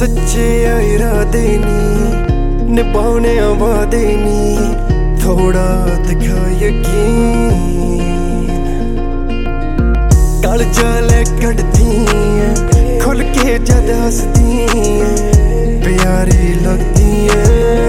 सच्चे इरादे नी निभाने वादे नी थोड़ा दिखा यकीन। काल जाले कटदी है खुल के जद हसदी है प्यारी लगदी है।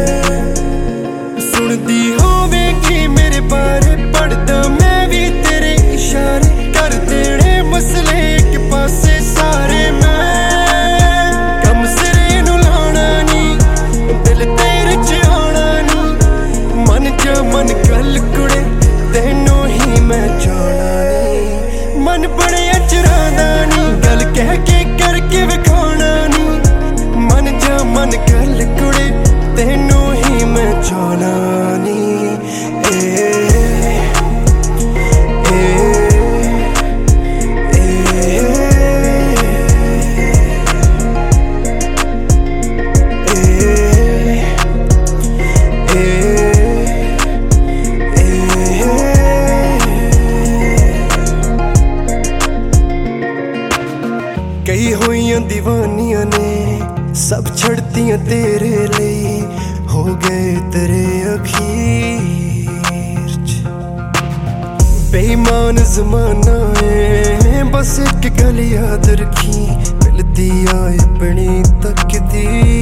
सुनदी होवेगी मेरे बारे पढ़दा मैं भी तेरे इशारे कर देने मसले एक पासे सारे। मैं कम सिरे नू लाना नी दिल तेरे च आना नी मन च मन गल कुड़े तेनों ही मैं जाना नी। मन बड़े अचरा दा नी गल कह के करके विखाना नी मन च मन गल कुड़े तेनों ही मैं जाना नी। कई होइयां दीवानियां ने सब छड़तियां तेरे लिए हो गए तेरे अखीर च। बेईमान जमाना है बस एक गल याद रखी मिलती आए अपनी तकदीर।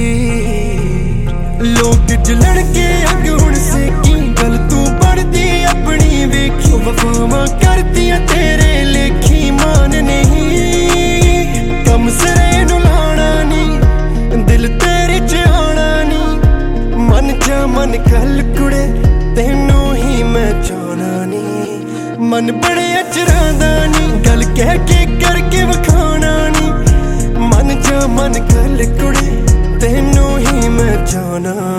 लोग जलन के अग हुण से की गल तू बढ़दी अपनी वेखी वफावां करदियां तेरे लेखी मान नहीं। कम सिरे नू लाना नी दिल तेरे च आना नी मन च मन गल कुड़े तेनों ही मैं जाना नी। मन बड़े अचरा दा नी गल कह के करके विखाना नी मन च मन गल कुड़े तेनों ही मैं जाना।